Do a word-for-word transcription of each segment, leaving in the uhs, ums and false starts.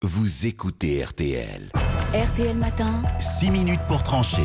Vous écoutez R T L. R T L Matin. six minutes pour trancher.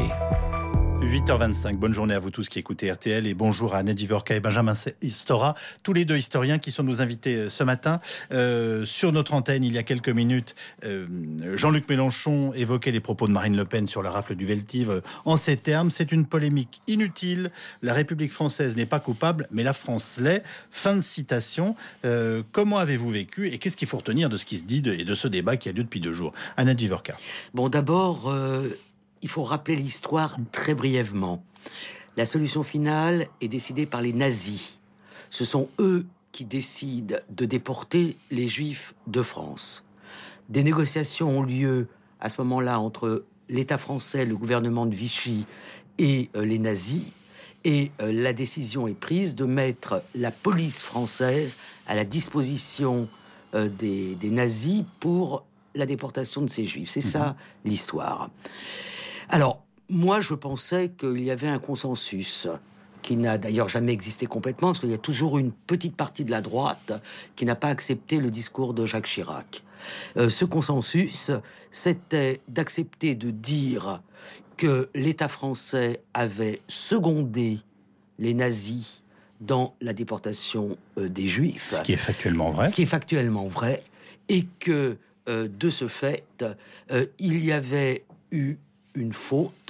huit heures vingt-cinq, bonne journée à vous tous qui écoutez R T L et bonjour à Annette Vivorca et Benjamin Stora, tous les deux historiens qui sont nos invités ce matin. Euh, sur notre antenne, il y a quelques minutes, euh, Jean-Luc Mélenchon évoquait les propos de Marine Le Pen sur la rafle du Veldiv en ces termes: c'est une polémique inutile, la République française n'est pas coupable, mais la France l'est. Fin de citation. Euh, comment avez-vous vécu et qu'est-ce qu'il faut retenir de ce qui se dit de, et de ce débat qui a lieu depuis deux jours? Annette Vivorca. Bon, d'abord... Euh... Il faut rappeler l'histoire très brièvement. La solution finale est décidée par les nazis. Ce sont eux qui décident de déporter les Juifs de France. Des négociations ont lieu à ce moment-là entre l'État français, le gouvernement de Vichy et euh, les nazis. Et euh, la décision est prise de mettre la police française à la disposition euh, des, des nazis pour la déportation de ces Juifs. C'est mmh. ça l'histoire. Alors, moi, je pensais qu'il y avait un consensus qui n'a d'ailleurs jamais existé complètement, parce qu'il y a toujours une petite partie de la droite qui n'a pas accepté le discours de Jacques Chirac. Euh, ce consensus, c'était d'accepter de dire que l'État français avait secondé les nazis dans la déportation euh, des Juifs. Ce qui est factuellement vrai. Ce qui est factuellement vrai. Et que, euh, de ce fait, euh, il y avait eu une faute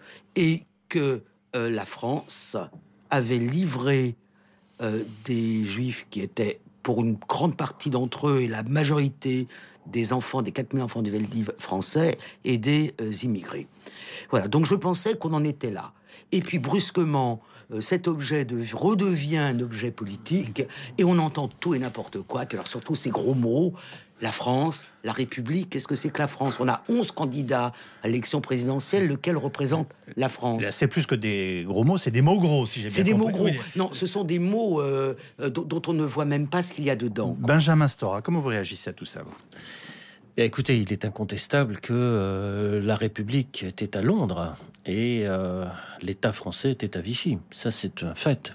et que euh, la France avait livré euh, des Juifs qui étaient, pour une grande partie d'entre eux, et la majorité des enfants, des quatre mille enfants du Veldiv français, et des euh, immigrés. Voilà, donc je pensais qu'on en était là. Et puis brusquement, euh, cet objet de, redevient un objet politique, et on entend tout et n'importe quoi, et puis alors surtout ces gros mots, la France, la République, qu'est-ce que c'est que la France? On a onze candidats à l'élection présidentielle, lequel représente la France? C'est plus que des gros mots, c'est des mots gros, si j'ai bien compris. C'est des mots gros. Oui. Non, ce sont des mots euh, dont, dont on ne voit même pas ce qu'il y a dedans. Benjamin Stora, comment vous réagissez à tout ça, vous? Écoutez, il est incontestable que euh, la République était à Londres et euh, l'État français était à Vichy. Ça, c'est un fait.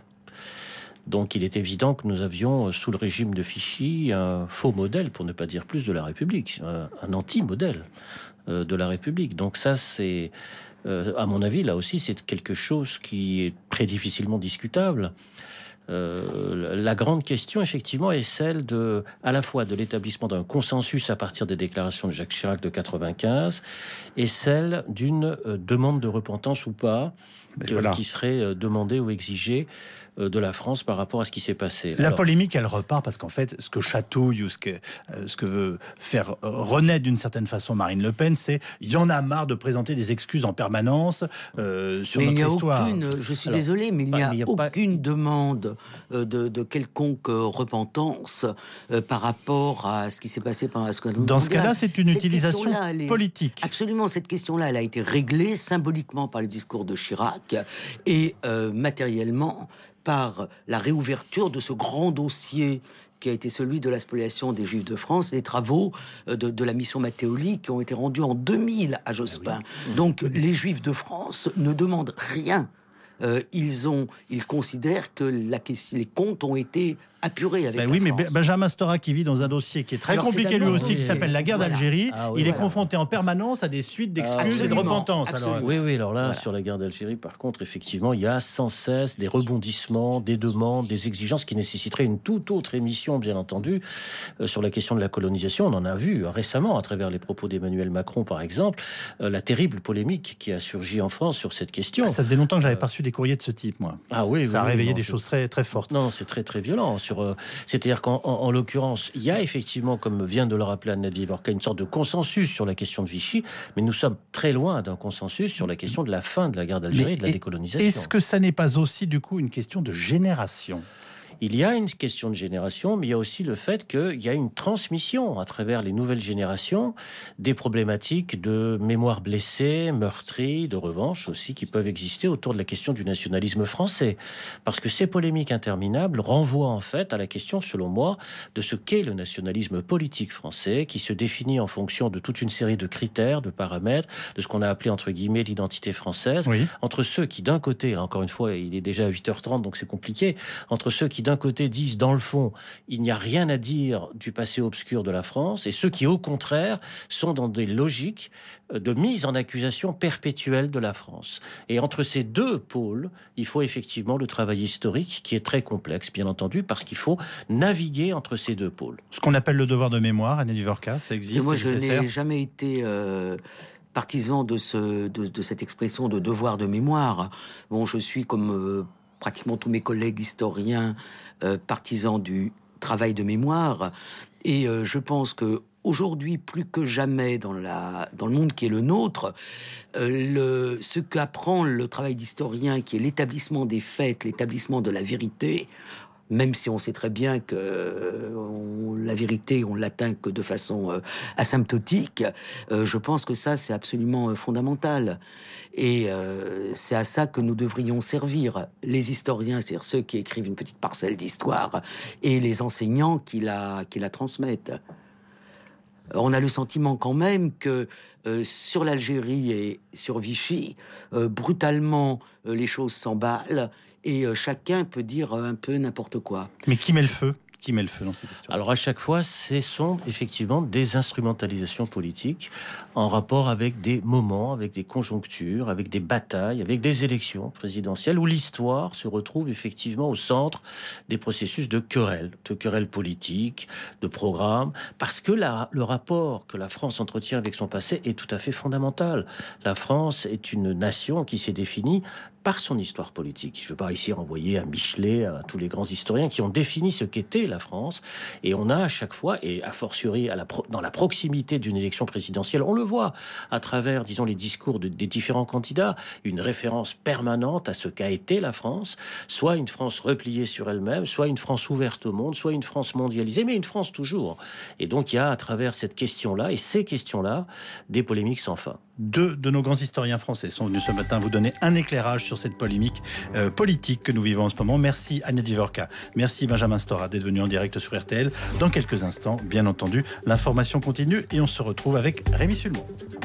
Donc il est évident que nous avions, sous le régime de Vichy, un faux modèle, pour ne pas dire plus, de la République, un, un anti-modèle euh, de la République. Donc ça, c'est, euh, à mon avis, là aussi, c'est quelque chose qui est très difficilement discutable. Euh, la grande question, effectivement, est celle de, à la fois de l'établissement d'un consensus à partir des déclarations de Jacques Chirac de quatre-vingt-quinze et celle d'une euh, demande de repentance ou pas, que, voilà. qui serait euh, demandée ou exigée euh, de la France par rapport à ce qui s'est passé. La Alors, polémique, elle repart parce qu'en fait, ce que chatouille ou ce que, euh, ce que veut faire renaître d'une certaine façon Marine Le Pen, c'est il y en a marre de présenter des excuses en permanence euh, sur mais notre il n'y a histoire. Aucune, je suis Alors, désolé, mais il n'y a, bah, a aucune pas... demande de, de quelconque repentance euh, par rapport à ce qui s'est passé pendant la Seconde Guerre mondiale. Dans ce cas-là, c'est une cette utilisation est... politique. Absolument, cette question-là, elle a été réglée symboliquement par le discours de Chirac et euh, matériellement par la réouverture de ce grand dossier qui a été celui de la spoliation des Juifs de France, les travaux de, de la mission Matteoli qui ont été rendus en deux mille à Jospin. Ah oui. Donc les Juifs de France ne demandent rien. Euh, ils ont, ils considèrent que la, les comptes ont été apurés avec ben la oui, France. Mais Benjamin Stora qui vit dans un dossier qui est très Alors, compliqué lui aussi, qui s'appelle la guerre voilà. d'Algérie, ah, oui, il voilà. est confronté en permanence à des suites d'excuses ah, et de repentance. Alors, oui, oui, alors là, voilà. sur la guerre d'Algérie, par contre, effectivement, il y a sans cesse des rebondissements, des demandes, des exigences qui nécessiteraient une toute autre émission, bien entendu, euh, sur la question de la colonisation. On en a vu euh, récemment, à travers les propos d'Emmanuel Macron, par exemple, euh, la terrible polémique qui a surgi en France sur cette question. Ah, ça faisait longtemps que j'avais euh... pas reçu des courriers de ce type, moi. Ah oui, ça oui, a réveillé non, des choses très, très fortes. Non, c'est très, très violent. Sur, euh, c'est-à-dire qu'en en, en l'occurrence, il y a effectivement, comme vient de le rappeler Annette Vivorca, une sorte de consensus sur la question de Vichy, mais nous sommes très loin d'un consensus sur la question de la fin de la guerre d'Algérie et de la décolonisation. Est-ce que ça n'est pas aussi, du coup, une question de génération ? Il y a une question de génération, mais il y a aussi le fait qu'il y a une transmission à travers les nouvelles générations des problématiques de mémoire blessée, meurtrie, de revanche aussi, qui peuvent exister autour de la question du nationalisme français. Parce que ces polémiques interminables renvoient en fait à la question, selon moi, de ce qu'est le nationalisme politique français, qui se définit en fonction de toute une série de critères, de paramètres, de ce qu'on a appelé entre guillemets l'identité française, oui. entre ceux qui d'un côté, là encore une fois, il est déjà à huit heures trente, donc c'est compliqué, entre ceux qui d'un d'un côté, disent, dans le fond, il n'y a rien à dire du passé obscur de la France, et ceux qui, au contraire, sont dans des logiques de mise en accusation perpétuelle de la France. Et entre ces deux pôles, il faut effectivement le travail historique, qui est très complexe, bien entendu, parce qu'il faut naviguer entre ces deux pôles. Ce qu'on appelle le devoir de mémoire, Anne Dvorka, ça existe? Et moi, c'est je nécessaire n'ai jamais été euh, partisan de, ce, de, de cette expression de devoir de mémoire. Bon, je suis, comme euh, pratiquement tous mes collègues historiens, euh, partisan du travail de mémoire. Et euh, je pense que aujourd'hui, plus que jamais dans, la, dans le monde qui est le nôtre, euh, le, ce qu'apprend le travail d'historien, qui est l'établissement des faits, l'établissement de la vérité, même si on sait très bien que euh, on, la vérité, on l'atteint que de façon euh, asymptotique, euh, je pense que ça, c'est absolument euh, fondamental. Et euh, c'est à ça que nous devrions servir, les historiens, c'est-à-dire ceux qui écrivent une petite parcelle d'histoire, et les enseignants qui la, qui la transmettent. On a le sentiment quand même que euh, sur l'Algérie et sur Vichy, euh, brutalement, euh, les choses s'emballent et euh, chacun peut dire euh, un peu n'importe quoi. Mais qui met le feu ? Qui met le feu dans cette histoire? Alors à chaque fois, ce sont effectivement des instrumentalisations politiques en rapport avec des moments, avec des conjonctures, avec des batailles, avec des élections présidentielles où l'histoire se retrouve effectivement au centre des processus de querelles, de querelles politiques, de programmes, parce que la, le rapport que la France entretient avec son passé est tout à fait fondamental. La France est une nation qui s'est définie par son histoire politique. Je ne veux pas ici renvoyer à Michelet, à tous les grands historiens qui ont défini ce qu'était la France. Et on a à chaque fois, et a fortiori à la pro- dans la proximité d'une élection présidentielle, on le voit à travers, disons, les discours de, des différents candidats, une référence permanente à ce qu'a été la France, soit une France repliée sur elle-même, soit une France ouverte au monde, soit une France mondialisée, mais une France toujours. Et donc il y a à travers cette question-là, et ces questions-là, des polémiques sans fin. Deux de nos grands historiens français sont venus ce matin vous donner un éclairage sur cette polémique euh, politique que nous vivons en ce moment. Merci Anne Dvorka, merci Benjamin Stora d'être venu en direct sur R T L. Dans quelques instants, bien entendu, l'information continue et on se retrouve avec Rémi Sulmon.